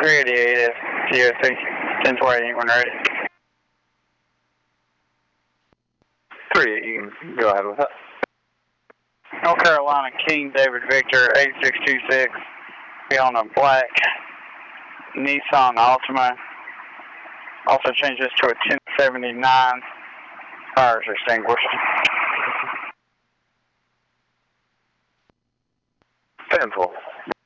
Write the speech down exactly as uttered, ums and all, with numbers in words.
Ready, it is. C O C. ten twenty, when ready. three, you can go ahead with it. North Carolina King David Victor eight six two six. Be on a black Nissan Altima. Also change this to a ten seventy-nine. Fires extinguished. ten four.